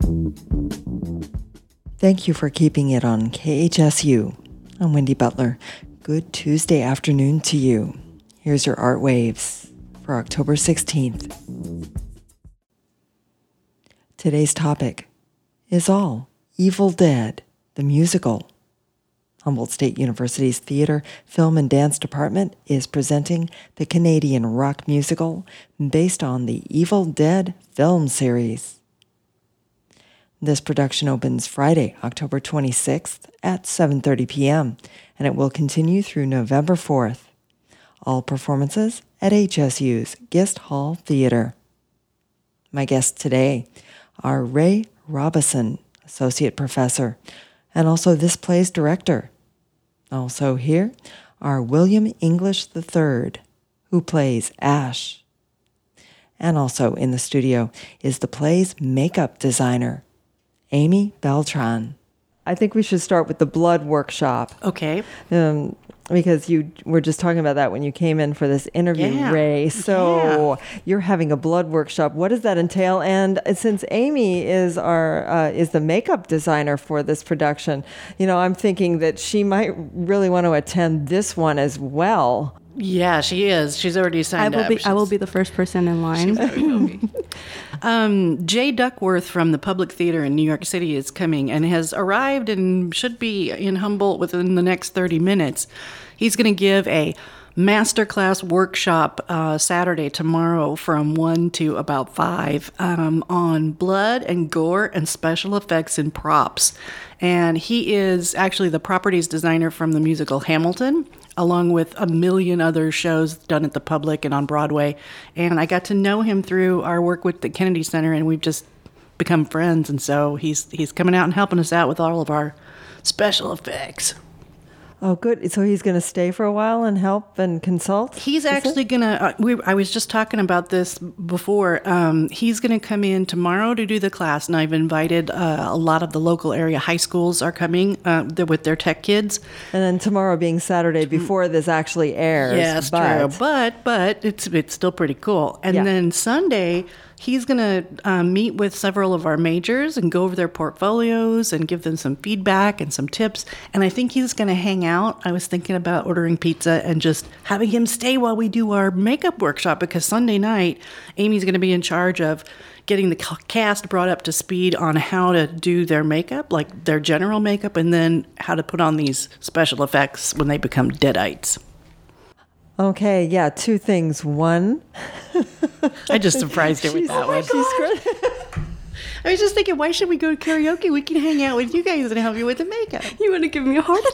Thank you for keeping it on KHSU. I'm Wendy Butler. Good Tuesday afternoon to you. Here's your Art Waves for October 16th. Today's topic is All Evil Dead, the musical. Humboldt State University's Theater, Film, and Dance Department is presenting the Canadian rock musical based on the Evil Dead film series. This production opens Friday, October 26th at 7:30 p.m., and it will continue through November 4th. All performances at HSU's Gist Hall Theater. My guests today are Ray Robison, Associate Professor, and also this play's director. Also here are William English III, who plays Ash. And also in the studio is the play's makeup designer, Amy Beltran. I think we should start with the blood workshop. Okay. Because you were just talking about that when you came in for this interview, Ray. So you're having a blood workshop. What does that entail? And since Amy is the makeup designer for this production, I'm thinking that she might really want to attend this one as well. Yeah, she is. She's already signed up. I will be the first person in line. Jay Duckworth from the Public Theater in New York City is coming and has arrived and should be in Humboldt within the next 30 minutes. He's going to give a masterclass workshop Saturday, tomorrow, from 1 to about 5 on blood and gore and special effects and props. And he is actually the properties designer from the musical Hamilton, along with a million other shows done at the Public and on Broadway. And I got to know him through our work with the Kennedy Center, and we've just become friends. And so he's coming out and helping us out with all of our special effects. Oh, good. So he's going to stay for a while and help and consult? He's actually going to, I was just talking about this before. He's going to come in tomorrow to do the class, and I've invited a lot of the local area high schools are coming with their tech kids. And then tomorrow being Saturday before this actually airs. Yes, true. But it's still pretty cool. And then Sunday, he's going to meet with several of our majors and go over their portfolios and give them some feedback and some tips. And I think he's going to hang out. I was thinking about ordering pizza and just having him stay while we do our makeup workshop, because Sunday night, Amy's going to be in charge of getting the cast brought up to speed on how to do their makeup, like their general makeup, and then how to put on these special effects when they become deadites. Okay, yeah, two things. One, I just surprised her with that one. I was just thinking, why should we go to karaoke? We can hang out with you guys and help you with the makeup. You want to give me a heart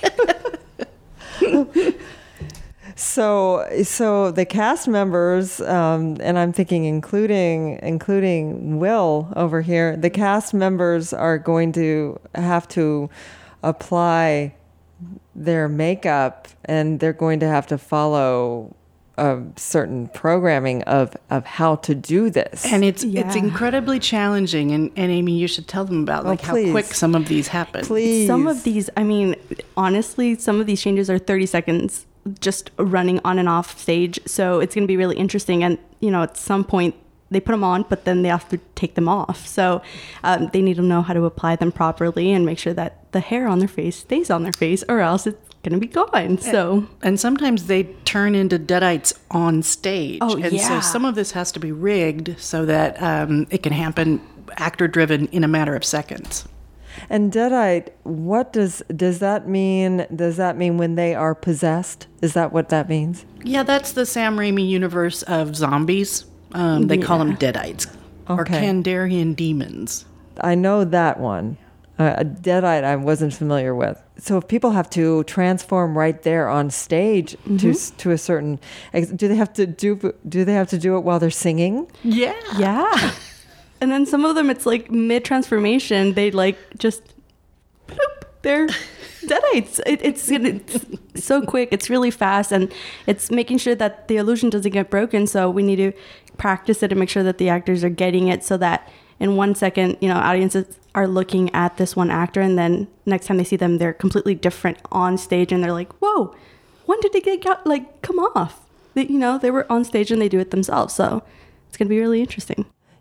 attack? So the cast members, and I'm thinking including Will over here, the cast members are going to have to apply their makeup, and they're going to have to follow a certain programming of how to do this. And it's incredibly challenging. And Amy, you should tell them about how quick some of these happen. Please. Some of these, honestly, some of these changes are 30 seconds just running on and off stage. So it's going to be really interesting. And, at some point, they put them on, but then they have to take them off. So they need to know how to apply them properly and make sure that the hair on their face stays on their face, or else it's going to be gone. So, and sometimes they turn into deadites on stage. Oh, and so some of this has to be rigged so that it can happen actor-driven in a matter of seconds. And deadite, what does that mean? Does that mean when they are possessed? Is that what that means? Yeah, that's the Sam Raimi universe of zombies. They call them deadites or Kandarian demons. I know that one. A deadite I wasn't familiar with. So if people have to transform right there on stage to a certain, do they have to do it while they're singing? Yeah. And then some of them, it's like mid transformation, they just bloop, they're deadites. It's so quick. It's really fast, and it's making sure that the illusion doesn't get broken. So we need to practice it and make sure that the actors are getting it, so that in 1 second, audiences are looking at this one actor, and then next time they see them, they're completely different on stage, and they're like, whoa, when did they come off? They were on stage and they do it themselves. So it's going to be really interesting.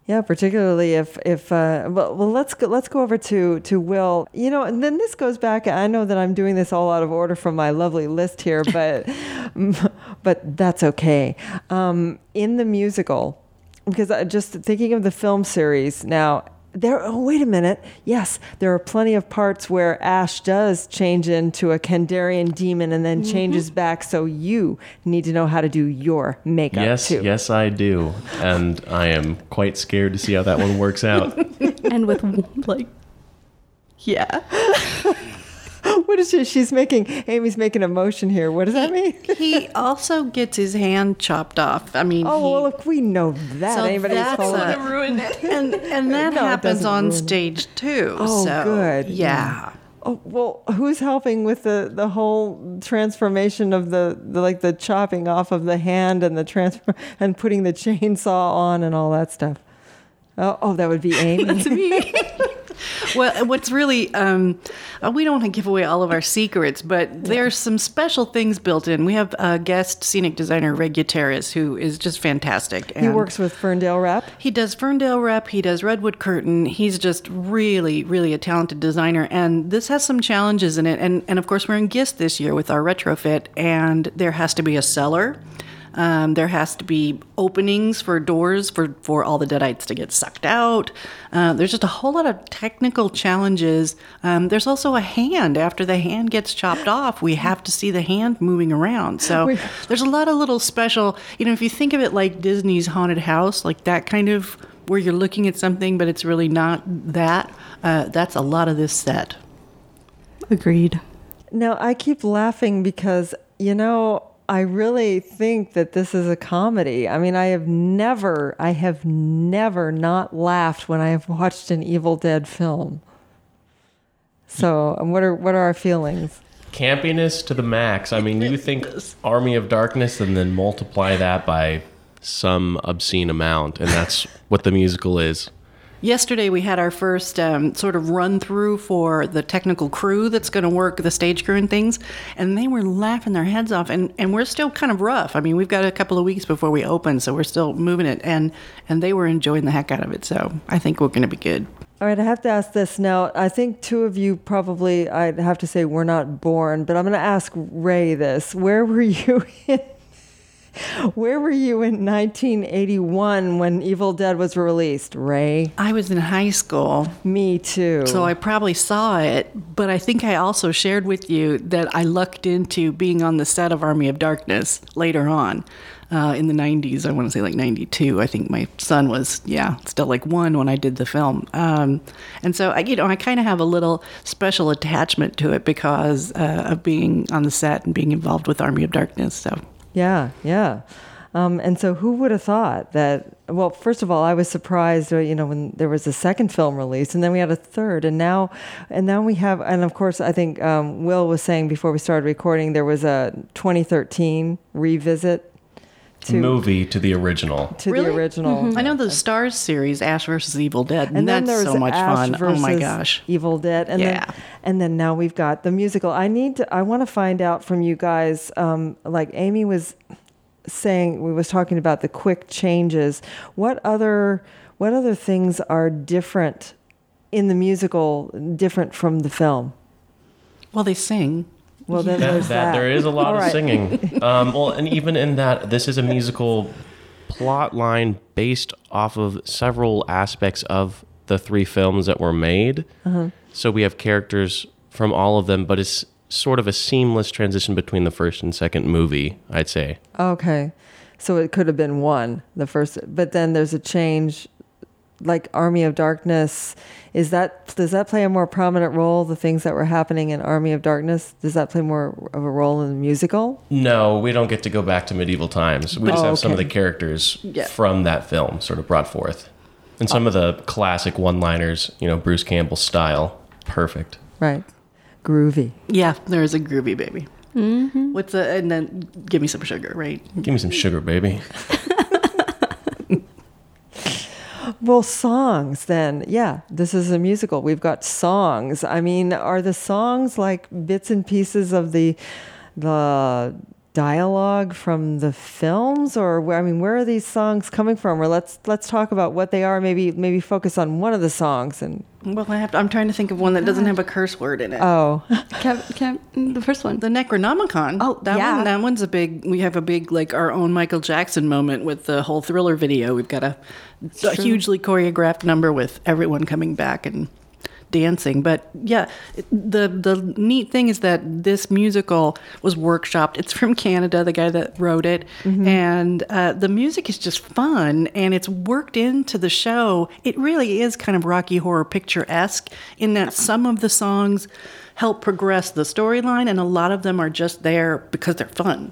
Yeah, particularly if well, let's go over to Will. You know, and then this goes back. I know that I'm doing this all out of order from my lovely list here, but but that's okay. In the musical, because I just thinking of the film series now. Oh, wait a minute. Yes, there are plenty of parts where Ash does change into a Kandarian demon and then changes back. So you need to know how to do your makeup too. Yes, I do. And I am quite scared to see how that one works out. And with yeah. What is she? Amy's making a motion here. What does that mean? He also gets his hand chopped off. I mean, well, look, we know that. So Anybody's that's following ruined it. and that No, it happens doesn't on ruin it. stage too. Oh, so, good. Yeah. Oh, well, who's helping with the whole transformation of the chopping off of the hand and the transfer and putting the chainsaw on and all that stuff? Oh, that would be Amy. That's me. Well, what's really, we don't want to give away all of our secrets, but there's some special things built in. We have a guest scenic designer, Ray Gutierrez, who is just fantastic. He works with Ferndale Rep. He does Ferndale Rep. He does Redwood Curtain. He's just really, really a talented designer. And this has some challenges in it. And of course, we're in Gist this year with our retrofit, and there has to be a cellar. There has to be openings for doors for all the deadites to get sucked out. There's just a whole lot of technical challenges. There's also a hand. After the hand gets chopped off, we have to see the hand moving around. So there's a lot of little special, if you think of it like Disney's Haunted House, like that kind of where you're looking at something, but it's really not that. That's a lot of this set. Agreed. Now, I keep laughing because, I really think that this is a comedy. I mean, I have never not laughed when I have watched an Evil Dead film. So, what are our feelings? Campiness to the max. I mean, you think Army of Darkness and then multiply that by some obscene amount, and that's what the musical is. Yesterday, we had our first sort of run through for the technical crew that's going to work the stage crew and things, and they were laughing their heads off. And we're still kind of rough. I mean, we've got a couple of weeks before we open, so we're still moving it, and they were enjoying the heck out of it. So I think we're going to be good. All right, I have to ask this now. I think two of you probably, I'd have to say, were not born, but I'm going to ask Ray this. Where were you in 1981 when Evil Dead was released, Ray? I was in high school. Me too. So I probably saw it, but I think I also shared with you that I lucked into being on the set of Army of Darkness later on. In the 90s, I want to say like 92. I think my son was, still like 1 when I did the film. And so, I kind of have a little special attachment to it because of being on the set and being involved with Army of Darkness. So. Yeah. And so who would have thought that, well, first of all, I was surprised, when there was a second film released and then we had a third and now we have, and of course, I think Will was saying before we started recording, there was a 2013 revisit movie to the original. Really? The original. Mm-hmm. I know the Starz series, Ash versus Evil Dead, and then that's there was so much Ash fun. Oh my versus gosh. Evil Dead. And then now we've got the musical. I want to find out from you guys, like Amy was saying, we was talking about the quick changes. What other things are different in the musical, different from the film? Well, they sing. Well, then there's that. There is a lot of right. singing. Well, and even in that, this is a musical plot line based off of several aspects of the 3 films that were made. Uh-huh. So we have characters from all of them, but it's sort of a seamless transition between the first and second movie, I'd say. Okay. So it could have been one, the first, but then there's a change, like Army of Darkness. Does that play a more prominent role, the things that were happening in Army of Darkness? Does that play more of a role in the musical? No, we don't get to go back to medieval times. We just have some of the characters from that film sort of brought forth. And some of the classic one-liners, Bruce Campbell style. Perfect. Right. Groovy. Yeah, there is a groovy baby. Mm-hmm. And then give me some sugar, right? Give me some sugar, baby. Well, songs then. Yeah, this is a musical. We've got songs. I mean, are the songs like bits and pieces of the dialogue from the films, or where are these songs coming from? Or let's talk about what they are. Maybe focus on one of the songs. And Well, I'm trying to think of one that doesn't have a curse word in it. oh, The first one. The Necronomicon. Oh, yeah. That one's a big. We have a big, like, our own Michael Jackson moment with the whole Thriller video. We've got a hugely choreographed number with everyone coming back and dancing. But yeah, the neat thing is that this musical was workshopped. It's from Canada, the guy that wrote it, and the music is just fun, and it's worked into the show. It really is kind of Rocky Horror Picture-esque in that some of the songs help progress the storyline, and a lot of them are just there because they're fun.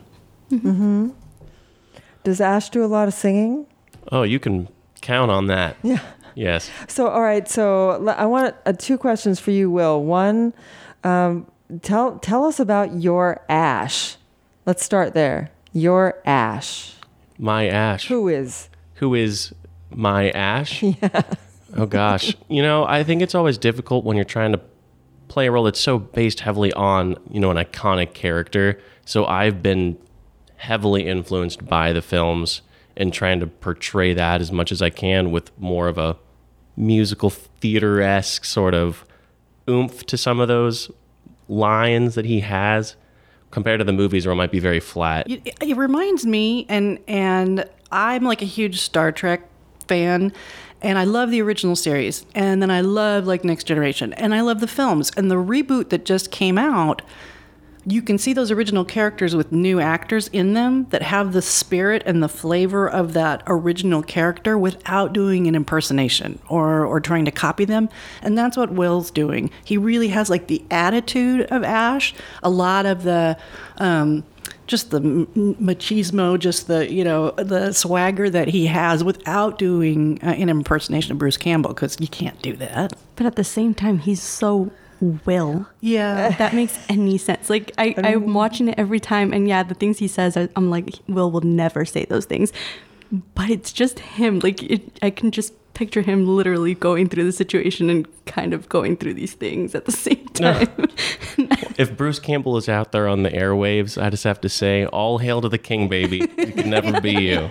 does Ash do a lot of singing? Oh, you can count on that. Yeah. Yes. So, all right. So, I want two questions for you, Will. One, tell us about your Ash. Let's start there. Your Ash. My Ash. Who is? Who is my Ash? Yeah. Oh, gosh. I think it's always difficult when you're trying to play a role that's so based heavily on, an iconic character. So I've been heavily influenced by the films and trying to portray that as much as I can with more of a musical theater-esque sort of oomph to some of those lines that he has compared to the movies where it might be very flat. It reminds me, and I'm like a huge Star Trek fan, and I love the original series, and then I love like Next Generation, and I love the films, and the reboot that just came out, you can see those original characters with new actors in them that have the spirit and the flavor of that original character without doing an impersonation or trying to copy them. And that's what Will's doing. He really has like the attitude of Ash, a lot of the just the machismo, just the swagger that he has without doing an impersonation of Bruce Campbell, because you can't do that. But at the same time, he's so Will. Yeah. If that makes any sense. Like, I'm watching it every time, and yeah, the things he says, I'm like, Will never say those things. But it's just him. Like, I can just picture him literally going through the situation and kind of going through these things at the same time. If Bruce Campbell is out there on the airwaves, I just have to say, all hail to the king, baby. It can never be you.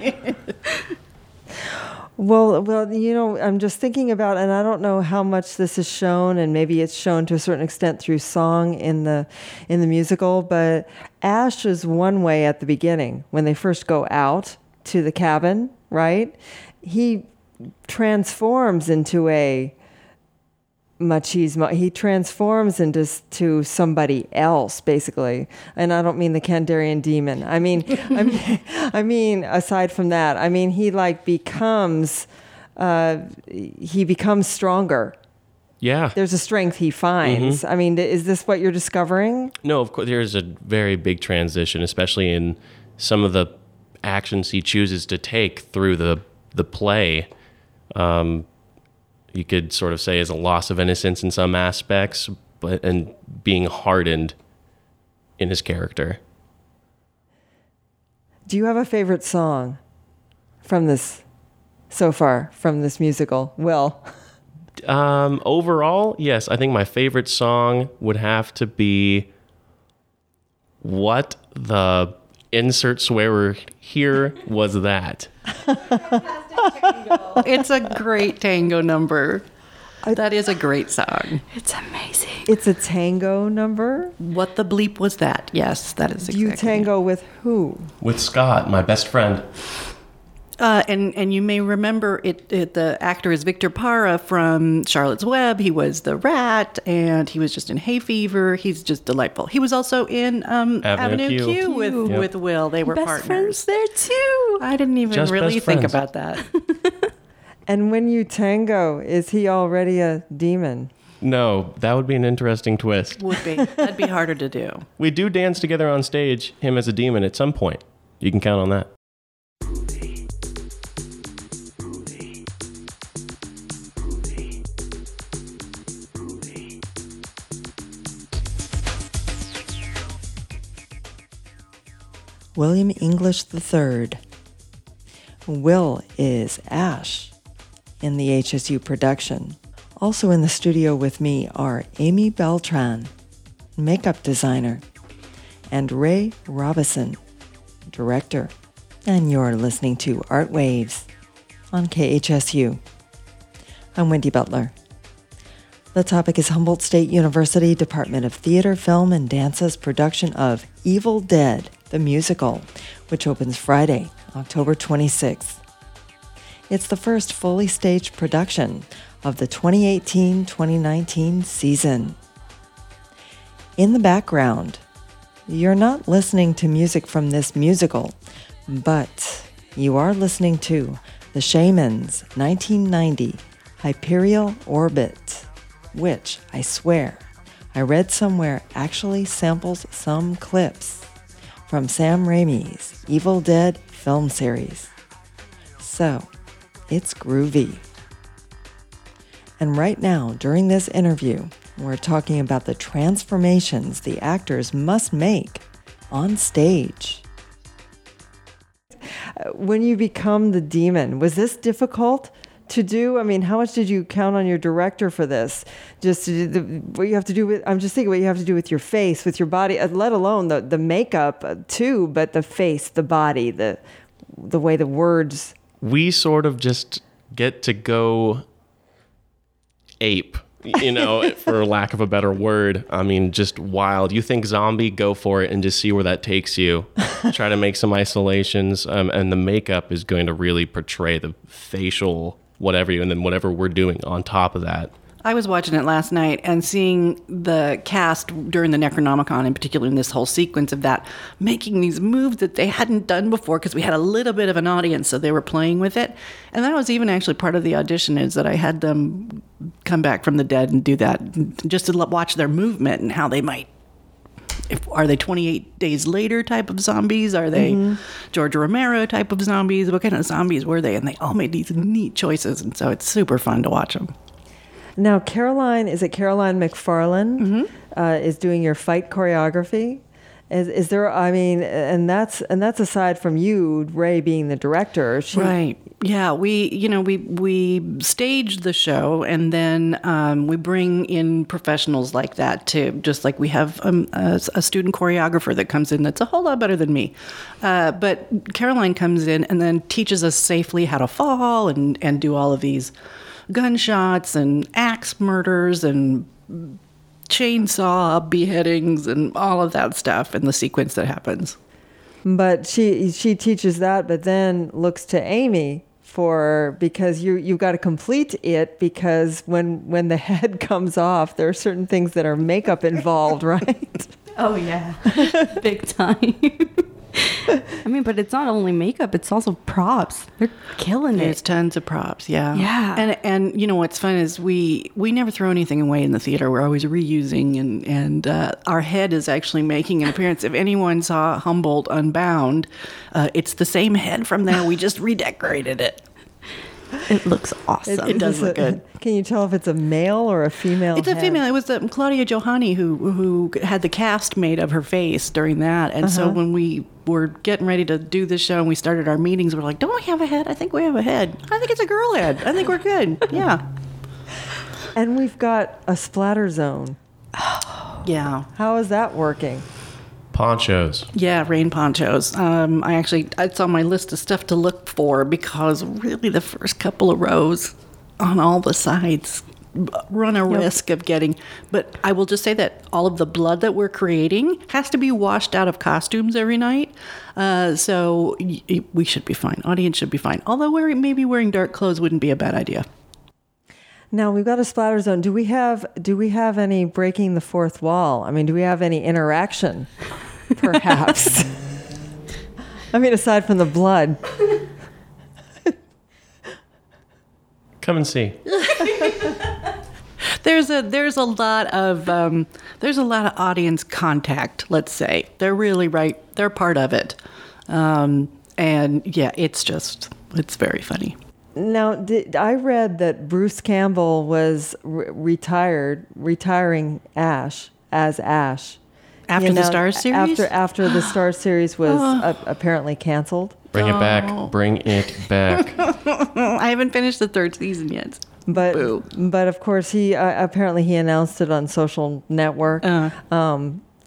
Well, I'm just thinking about, and I don't know how much this is shown, and maybe it's shown to a certain extent through song in the musical, but Ash is one way at the beginning when they first go out to the cabin, right? He transforms into a machismo. He transforms into somebody else, basically. And I don't mean the Kandarian demon. I mean, aside from that, he becomes stronger. Yeah. There's a strength he finds. Mm-hmm. Is this what you're discovering? No, of course, there's a very big transition, especially in some of the actions he chooses to take through the play. You could sort of say is a loss of innocence in some aspects, and being hardened in his character. Do you have a favorite song from this so far, from this musical? Will? Overall, yes. I think my favorite song would have to be What the Insert Swear Word Here Was That. It's a great tango number. That is a great song. It's amazing. It's a tango number? What the bleep was that? Yes, that is exactly. Do you tango with who? With Scott, my best friend. And you may remember the actor is Victor Parra from Charlotte's Web. He was the rat, and he was just in Hay Fever. He's just delightful. He was also in Avenue Q with Will. They were best partners friends there too. I didn't even Just really best think friends. about that. And when you tango, is he already a demon? No, that would be an interesting twist. Would be. That'd be harder to do. We do dance together on stage, him as a demon at some point. You can count on that. William English III. Will is Ash in the HSU production. Also in the studio with me are Amy Beltran, makeup designer, and Ray Robison, director. And you're listening to Art Waves on KHSU. I'm Wendy Butler. The topic is Humboldt State University Department of Theater, Film, and Dance's production of Evil Dead, the musical, which opens Friday, October 26th. It's the first fully staged production of the 2018-2019 season. In the background, you're not listening to music from this musical, but you are listening to The Shaman's 1990 Hyperial Orbit, which, I swear, I read somewhere actually samples some clips from Sam Raimi's Evil Dead film series. So, it's groovy. And right now, during this interview, we're talking about the transformations the actors must make on stage. When you become the demon, was this difficult to do? I mean, how much did you count on your director for this? Just to do what you have to do with, I'm just thinking what you have to do with your face, with your body, let alone the makeup too, but the face, the body, the way the words. We sort of just get to go ape, for lack of a better word. I mean, just wild. You think zombie, go for it and just see where that takes you. Try to make some isolations, and the makeup is going to really portray the facial whatever and then whatever we're doing on top of that. I was watching it last night and seeing the cast during the Necronomicon, in particular in this whole sequence of that, making these moves that they hadn't done before because we had a little bit of an audience, so they were playing with it. And that was even actually part of the audition, is that I had them come back from the dead and do that, just to watch their movement and how they might. Are they 28 Days Later type of zombies? Are they George Romero type of zombies? What kind of zombies were they? And they all made these neat choices, and so it's super fun to watch them. Now, Caroline McFarlane is doing your fight choreography. Is there? I mean, and that's aside from you, Ray, being the director. Right. Yeah. We stage the show, and then we bring in professionals like that too. Just like we have a student choreographer that comes in that's a whole lot better than me. But Caroline comes in and then teaches us safely how to fall and do all of these gunshots and axe murders and chainsaw beheadings and all of that stuff in the sequence that happens. But she teaches that, but then looks to Amy because you got to complete it, because when the head comes off, there are certain things that are makeup involved, right? Oh yeah, big time. I mean, but it's not only makeup, it's also props. They're killing it. There's tons of props, yeah. Yeah. And what's fun is we never throw anything away in the theater. We're always reusing, and our head is actually making an appearance. If anyone saw Humboldt Unbound, it's the same head from there. We just redecorated it. It looks awesome. It does look good. Can you tell if it's a male or a female? It's a female. It was Claudia Johanni who had the cast made of her face during that. And so when we were getting ready to do this show and we started our meetings, we're like, don't we have a head? I think we have a head. I think it's a girl head. I think we're good. Yeah. And we've got a splatter zone. Yeah. How is that working? Ponchos. Yeah, rain ponchos. It's on my list of stuff to look for, because really the first couple of rows on all the sides run a risk of getting. But I will just say that all of the blood that we're creating has to be washed out of costumes every night. So we should be fine. Audience should be fine. Although maybe wearing dark clothes wouldn't be a bad idea. Now we've got a splatter zone. Do we have any breaking the fourth wall? I mean, do we have any interaction? Perhaps. I mean, aside from the blood. Come and see. There's a lot of audience contact. Let's say they're really right. They're part of it, and yeah, it's very funny. Now, I read that Bruce Campbell was retiring Ash as Ash. After the Stars series? After the Stars series was apparently canceled. Bring it back. Bring it back. I haven't finished the third season yet. But of course, he apparently he announced it on social network.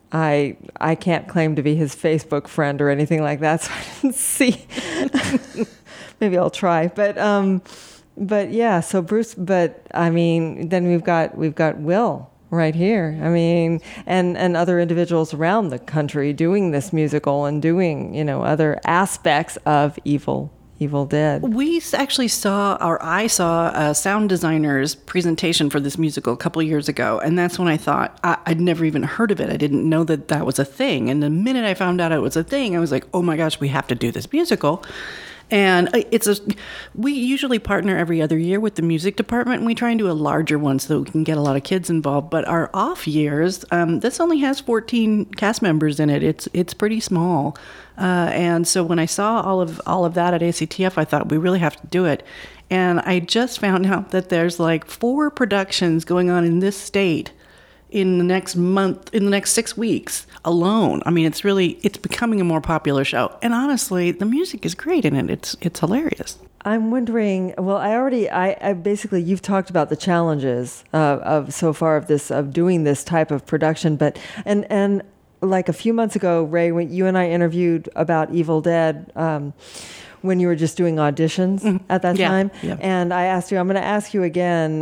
I can't claim to be his Facebook friend or anything like that, so I didn't see. Maybe I'll try, but yeah. So Bruce, but I mean, then we've got Will right here. I mean, and other individuals around the country doing this musical and doing other aspects of Evil Dead. We actually I saw a sound designer's presentation for this musical a couple of years ago, and that's when I thought, I'd never even heard of it. I didn't know that was a thing. And the minute I found out it was a thing, I was like, oh my gosh, we have to do this musical. And we usually partner every other year with the music department, and we try and do a larger one so that we can get a lot of kids involved. But our off years, this only has 14 cast members in it. It's pretty small. And so when I saw all of that at ACTF, I thought we really have to do it. And I just found out that there's like 4 productions going on in this state in the next 6 weeks alone. I mean, it's becoming a more popular show. And honestly, the music is great in it. It's hilarious. I'm wondering, well, I basically, you've talked about the challenges of so far of doing this type of production, but, and like a few months ago, Ray, when you and I interviewed about Evil Dead, when you were just doing auditions at that time. Yeah. And I asked you, I'm going to ask you again,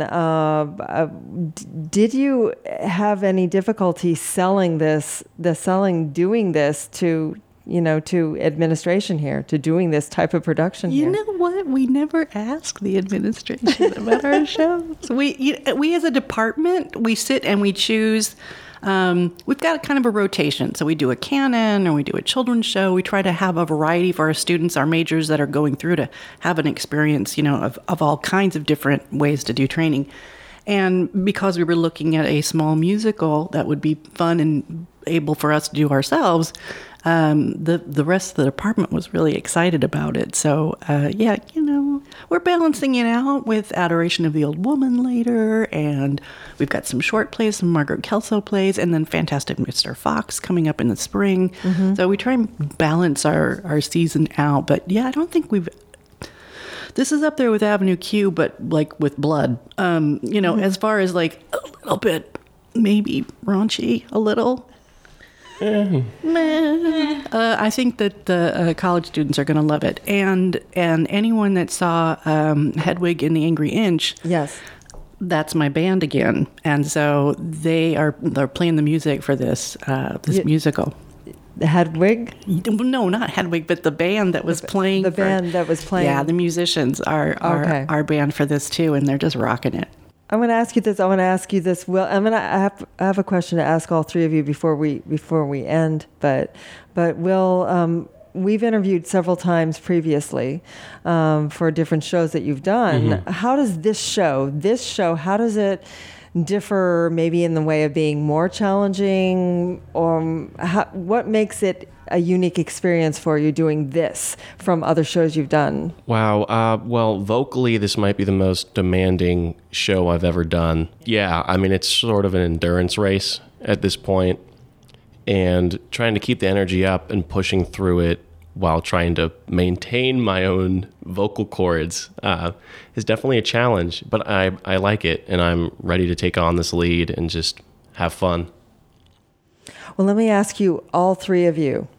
did you have any difficulty doing this to administration here, to doing this type of production here? You know what? We never ask the administration about our shows. We as a department, we sit and we choose. We've got kind of a rotation. So we do a canon or we do a children's show. We try to have a variety for our students, our majors that are going through, to have an experience, of all kinds of different ways to do training. And because we were looking at a small musical that would be fun and able for us to do ourselves, the rest of the department was really excited about it. So, we're balancing it out with Adoration of the Old Woman later, and we've got some short plays, some Margaret Kelso plays, and then Fantastic Mr. Fox coming up in the spring. Mm-hmm. So we try and balance our season out. But yeah, I don't think this is up there with Avenue Q, but like with blood. As far as like a little bit, maybe raunchy, a little. I think that the college students are going to love it, and anyone that saw Hedwig and the Angry Inch, yes, that's my band again, and so they're playing the music for this musical. Hedwig? No, not Hedwig, but the band that was playing. The band that was playing. Yeah, the musicians are our band for this too, and they're just rocking it. I'm going to ask you this. Will, I have a question to ask all three of you before we end. But Will, we've interviewed several times previously for different shows that you've done. Mm-hmm. How does this show, how does it differ, maybe in the way of being more challenging, or what makes it a unique experience for you doing this from other shows you've done? Wow. Well, vocally, this might be the most demanding show I've ever done. Yeah, I mean, it's sort of an endurance race at this point, and trying to keep the energy up and pushing through it while trying to maintain my own vocal cords is definitely a challenge, but I like it, and I'm ready to take on this lead and just have fun. Well, let me ask you, all three of you,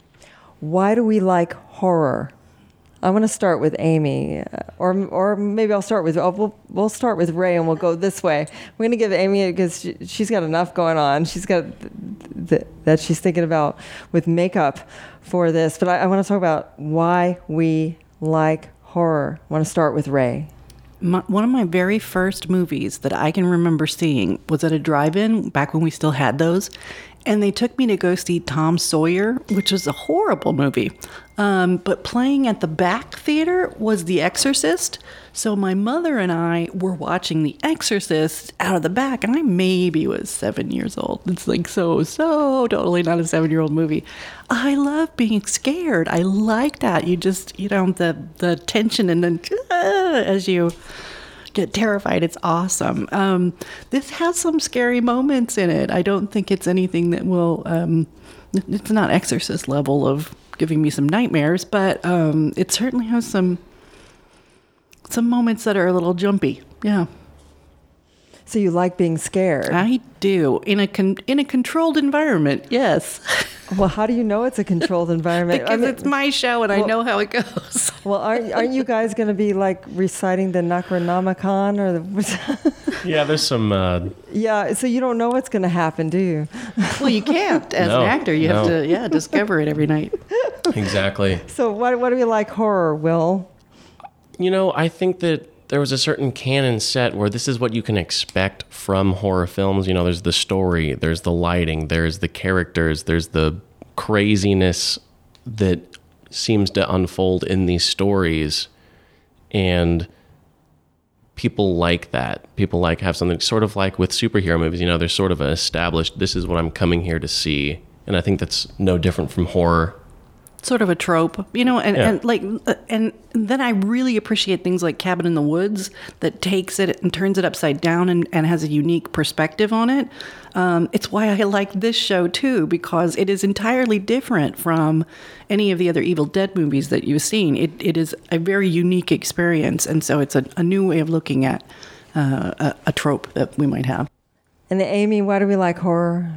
why do we like horror? I want to start with Amy, or maybe I'll start with, we'll start with Ray, and we'll go this way. We're going to give Amy, because she's got enough going on. She's got that she's thinking about with makeup for this. But I want to talk about why we like horror. I want to start with Ray. One of my very first movies that I can remember seeing was at a drive-in back when we still had those. And they took me to go see Tom Sawyer, which was a horrible movie. But playing at the back theater was The Exorcist. So my mother and I were watching The Exorcist out of the back, and I maybe was 7 years old. It's like so totally not a 7-year-old movie. I love being scared. I like that. You just, the tension, and then as you get terrified, it's awesome. This has some scary moments in it. I don't think it's anything that will, it's not Exorcist level of giving me some nightmares, but it certainly has some moments that are a little jumpy. Yeah. So you like being scared. I do. In a controlled environment, yes. Well, how do you know it's a controlled environment? Because it's my show and I know how it goes. Well, aren't you guys going to be like reciting the Necronomicon or the? Yeah, there's some. Yeah, so you don't know what's going to happen, do you? Well, you can't. As an actor, you have to, discover it every night. Exactly. So what do you like horror, Will? I think that there was a certain canon set where this is what you can expect from horror films. There's the story, there's the lighting, there's the characters, there's the craziness that seems to unfold in these stories. And people like that. People have something sort of like with superhero movies. There's sort of an established, this is what I'm coming here to see. And I think that's no different from horror. Sort of a trope, and then I really appreciate things like Cabin in the Woods that takes it and turns it upside down and has a unique perspective on it. It's why I like this show too, because it is entirely different from any of the other Evil Dead movies that you've seen. It is a very unique experience, and so it's a new way of looking at a trope that we might have. And Amy, why do we like horror?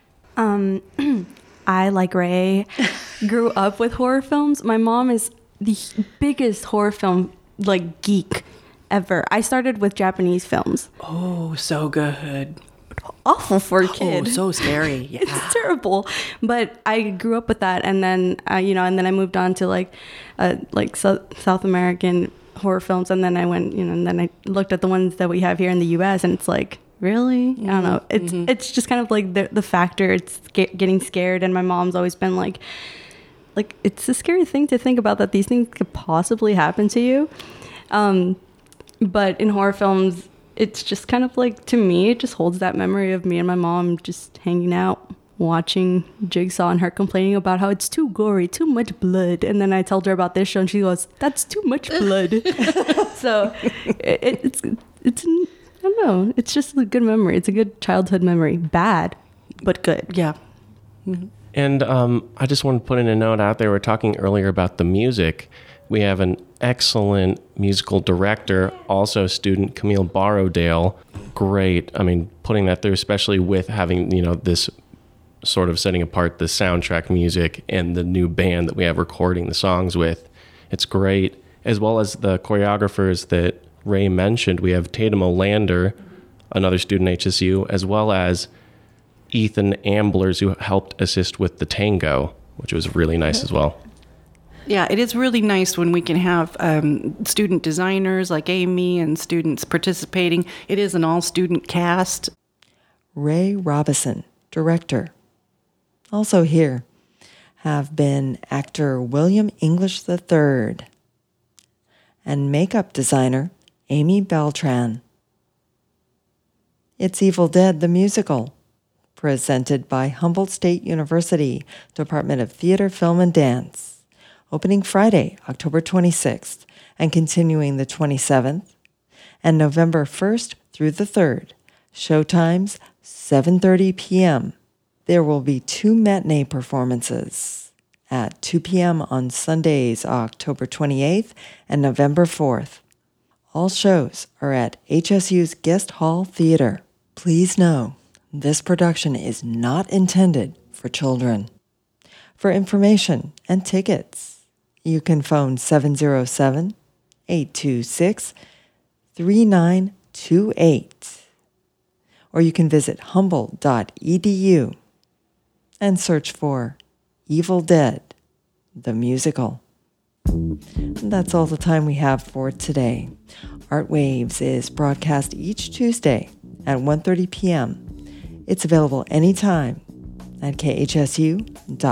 I, like Ray, grew up with horror films. My mom is the biggest horror film geek ever. I started with Japanese films. Oh, so good. Awful for a kid. Oh, so scary. Yeah. It's terrible. But I grew up with that, and then and then I moved on to South American horror films, and then I went, and then I looked at the ones that we have here in the U.S., and it's like, really? I don't know. It's just kind of like the factor. It's getting scared, and my mom's always been like it's a scary thing to think about that these things could possibly happen to you. But in horror films, it's just kind of to me, it just holds that memory of me and my mom just hanging out, watching Jigsaw, and her complaining about how it's too gory, too much blood. And then I told her about this show, and she goes, "That's too much blood." So it's I don't know. It's just a good memory. It's a good childhood memory. Bad, but good. Yeah. Mm-hmm. And I just want to put in a note out there. We were talking earlier about the music. We have an excellent musical director, also student, Camille Borrowdale. Great. I mean, putting that through, especially with having, this sort of setting apart the soundtrack music and the new band that we have recording the songs with. It's great. As well as the choreographers that Ray mentioned, we have Tatum O'Lander, another student HSU, as well as Ethan Amblers, who helped assist with the tango, which was really nice as well. Yeah, it is really nice when we can have student designers like Amy and students participating. It is an all-student cast. Ray Robison, director. Also here have been actor William English III and makeup designer Amy Beltran. It's Evil Dead, the musical, presented by Humboldt State University, Department of Theater, Film, and Dance, opening Friday, October 26th, and continuing the 27th, and November 1st through the 3rd, showtimes 7:30 p.m. There will be 2 matinee performances at 2 p.m. on Sundays, October 28th and November 4th. All shows are at HSU's Guest Hall Theater. Please know, this production is not intended for children. For information and tickets, you can phone 707-826-3928, or you can visit humboldt.edu and search for Evil Dead, the musical. That's all the time we have for today. Art Waves is broadcast each Tuesday at 1:30 p.m. It's available anytime at khsu.org.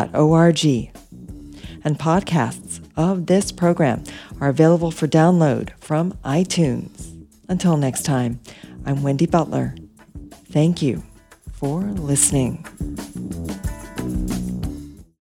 And podcasts of this program are available for download from iTunes. Until next time, I'm Wendy Butler. Thank you for listening.